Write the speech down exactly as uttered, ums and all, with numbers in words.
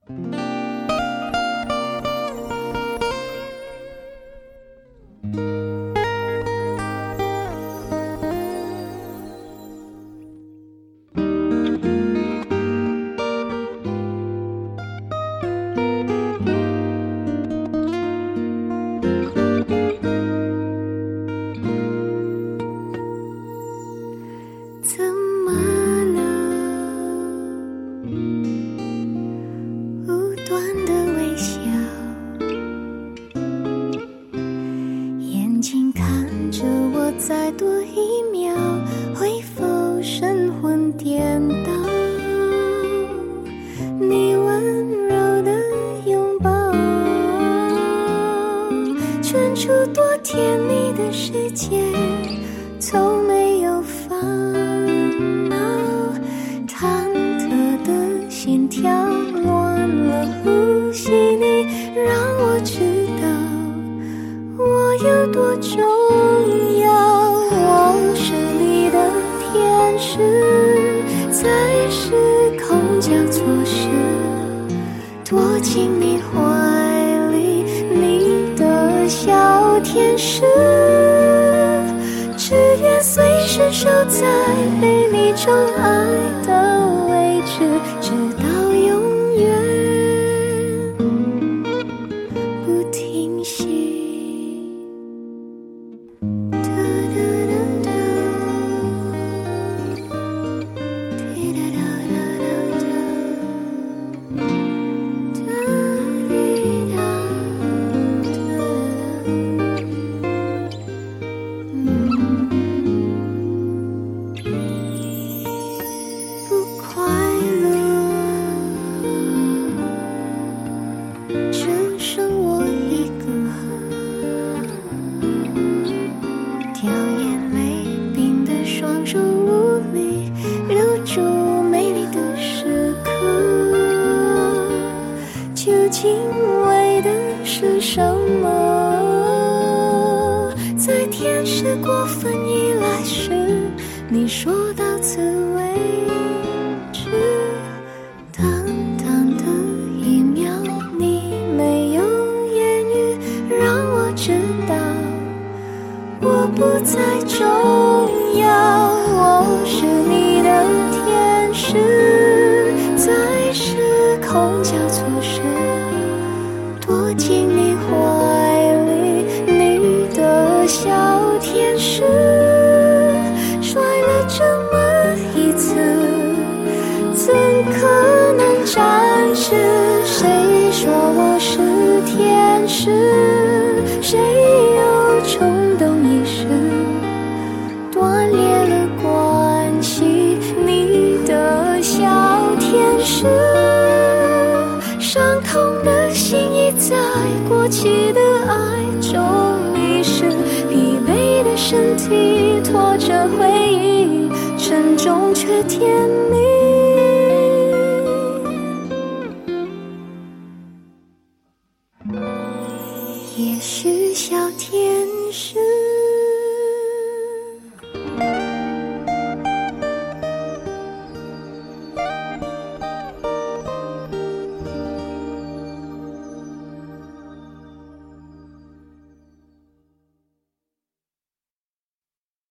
再多一秒，会否神魂颠倒？你温柔的拥抱，圈出多甜蜜的世界，从没有烦恼。忐忑的心跳乱了呼吸，你让我知道我有多重要。在时空交错时，躲进你怀里，你的小天使，只愿随时守在被你宠爱的位置，直到永远不停息。究竟为的是什么？在天使过分依赖时，你说到此为止。淡淡的一秒，你没有言语，让我知道我不再重要。我是你的天使，在时空交错时，躲进你怀里，你的小天使，摔了这么一次，怎可能展示？谁说我是天使？谁有冲动一时，断裂了关系？你的小天使，伤痛的心已在过期的爱中迷失，疲惫的身体拖着回忆，沉重却甜蜜。